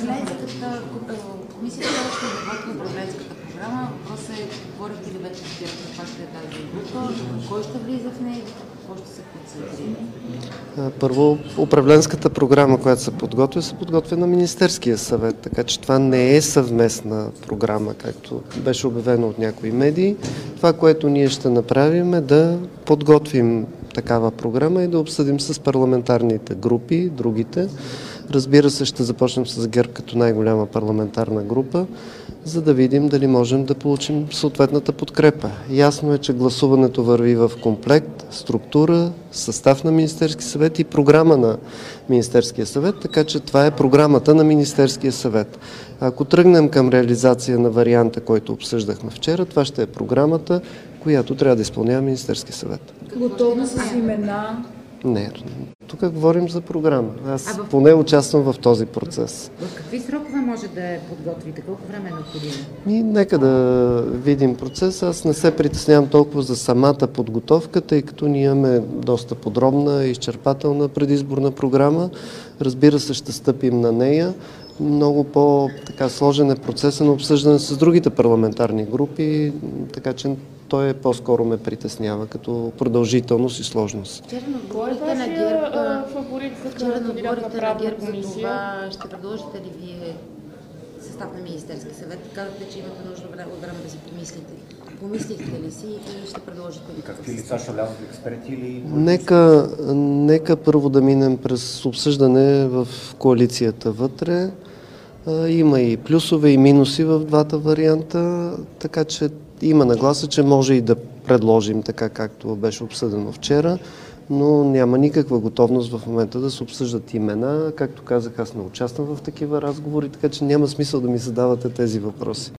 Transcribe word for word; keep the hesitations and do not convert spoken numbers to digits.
управленската, комисията ще работи на управленската програма. Въпросът е, говорите ли вече с ГЕРБ каква ще е тази група, кой ще влиза в нея, какво ще се концентрира? Първо, управленската програма, която се подготвя, се подготвя на Министерския съвет, така че това не е съвместна програма, както беше обявено от някои медии. Това, което ние ще направим, е да подготвим такава програма и да обсъдим с парламентарните групи, другите. Разбира се, ще започнем с ГЕРБ като най-голяма парламентарна група, за да видим дали можем да получим съответната подкрепа. Ясно е, че гласуването върви в комплект, структура, състав на Министерски съвет и програма на Министерския съвет, така че това е програмата на Министерския съвет. Ако тръгнем към реализация на варианта, който обсъждахме вчера, това ще е програмата, която трябва да изпълнява Министерския съвет. Готовно с имена? Не, тук говорим за програма. Аз в... поне участвам в този процес. В какви срокове може да я подготвите? Колко време е необходимо? И нека да видим процес. Аз не се притеснявам толкова за самата подготовка, тъй като ние имаме доста подробна и изчерпателна предизборна програма. Разбира се, ще стъпим на нея. Много по-сложен е процеса на обсъждане с другите парламентарни групи, така че той е по-скоро ме притеснява като продължителност и сложност. Вчера на отговорите на ГЕРБ, фаворит за вчера на кандидат на правна ГЕРБ за комисия? това ще предложите ли вие състав на Министерски съвет? Казахте, че имате нужда от време да си помислите. Помислихте ли си и ще предложите ли? Какви лица ще влязат експерти или... Нека, нека първо да минем през обсъждане в коалицията вътре. Има и плюсове и минуси в двата варианта, така че има нагласа, че може и да предложим така, както беше обсъдено вчера, но няма никаква готовност в момента да се обсъждат имена. Както казах, аз не участвам в такива разговори, така че няма смисъл да ми задавате тези въпроси.